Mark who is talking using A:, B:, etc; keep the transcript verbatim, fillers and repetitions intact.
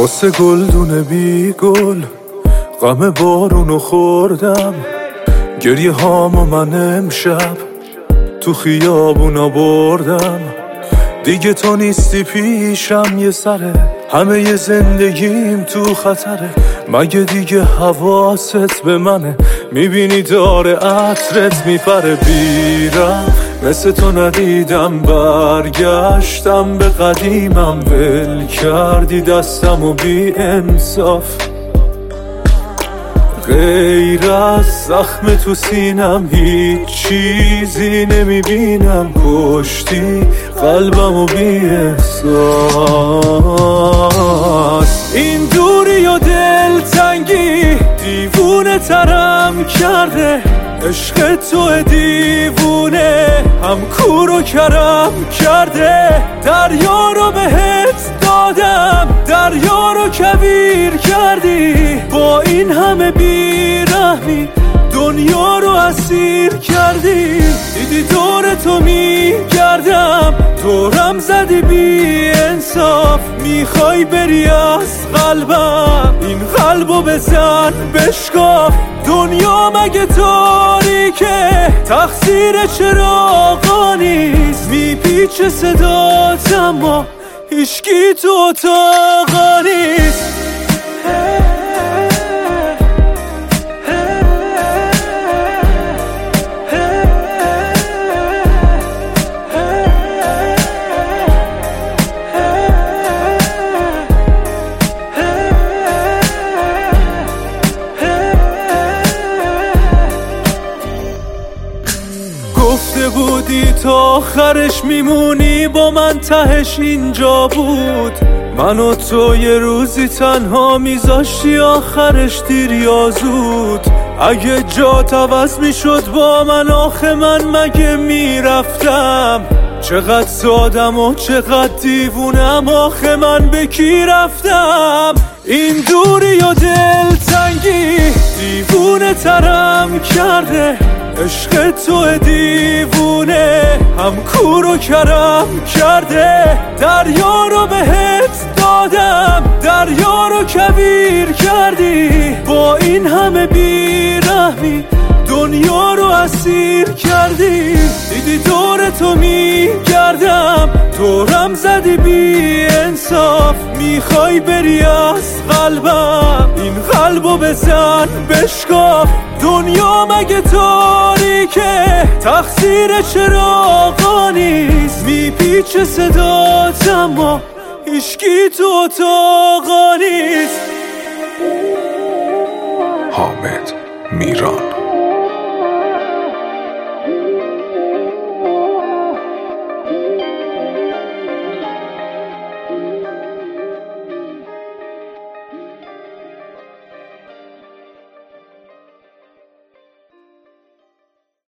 A: واسه گلدون بی گل غم بارونو خوردم، گریه هامو من امشب تو خیابونا بردم. دیگه تو نیستی پیشم یه سره، همه ی زندگیم تو خطره. مگه دیگه حواست به منه؟ میبینی داره عطرت میپره. بیرم مثل تو ندیدم، برگشتم به قدیمم. ول کردی دستم و بی انصاف، غیر از زخم تو سینم هیچ چیزی نمیبینم. کشتی قلبم و بی احساس. این دوری و دلتنگی دیوونه ترم کرده. عشق تو دیوونه هم کور و کرم کرده. دریا رو بهت دادم، دریا رو کویر کردی. با این همه بیرحمی دنیا رو اسیر کردی. دیدی دور تو میگردم، دورم زدی بی انصاف. میخوای بری از قلبم، این قلبو بزن بشکاف. دنیا مگه تاریکه؟ تقصیر چراغا نیست. میپیچه صدات اما هیچکی تو اتاقا نیست. گفته بودی تا آخرش میمونی با من، تهش اینجا بود. من و تو یه روزی تنها میذاشتی، آخرش دیر یا زود. اگه جات عوض میشد با من، آخه من مگه میرفتم؟ چقدر سادم و چقدر دیوونم، آخه من به کی رفتم؟ این دوری و دلتنگی دیوونه ترم کرده. عشق تو دیوونه هم کور و کرم کرده. دریا رو بهت دادم، دریا رو کویر کردی. با این همه بیرحمی دنیا رو اسیر کردی. دیدی دور تو میگردم، دورم زدی بی انصاف. میخوای بری از قلبم، این قلبو بزن بشکاف. دنیا مگه تاریکه؟ تقصیر چراغا نیست. میپیچه صدات اما هیچکی تو اتاقا نیست.
B: حامد میران.